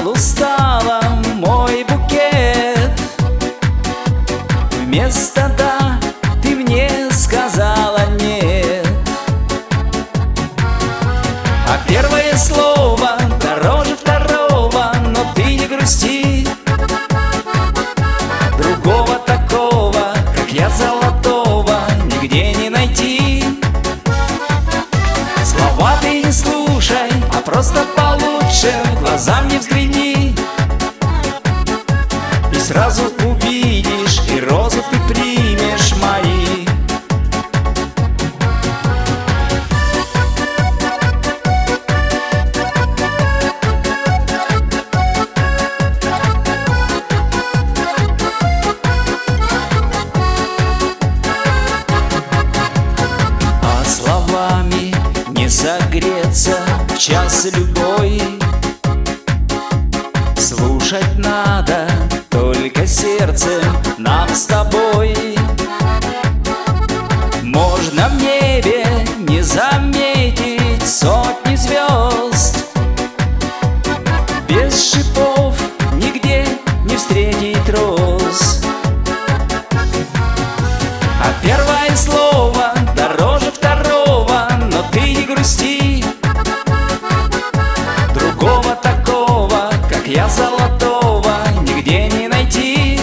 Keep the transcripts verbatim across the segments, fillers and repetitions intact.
полу стала мой букет. Вместо «да» ты мне сказала «нет». А первое слово дороже второго, но ты не грусти. Другого такого, как я, золотого, нигде не найти. Слова ты не слушай, а просто получше в глаза мне взгляни. И сразу увидишь, и розы ты примешь мои. А словами не согреться в час любой. Слушать надо только сердцем нам с тобой. Можно в небе не заметить сотни звезд, без шипов нигде не встретить роз. А первое слово дороже второго, но ты не грусти. Другого такого, как я, золотого, нигде не найти.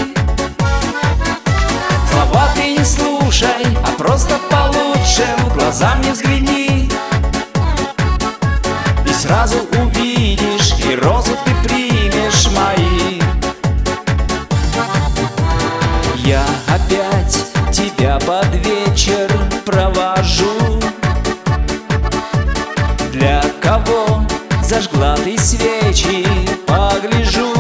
Слова ты не слушай, а просто получше в глаза мне взгляни. И сразу увидишь, и розы ты примешь мои. Я опять тебя под вечер провожу. Для кого зажгла ты свечи, погляжу.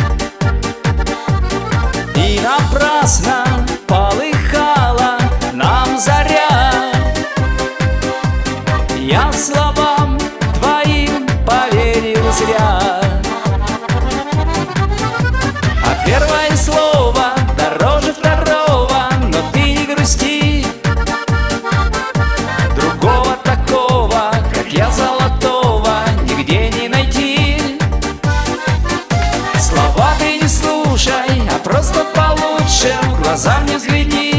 И напрасно полыхала нам заря. Я словам твоим поверил зря. А первое слово дороже второго, но ты не грусти. Другого такого, как я, золотого, нигде не найти. Слова ты не слушай, а просто получше в глаза мне взгляни.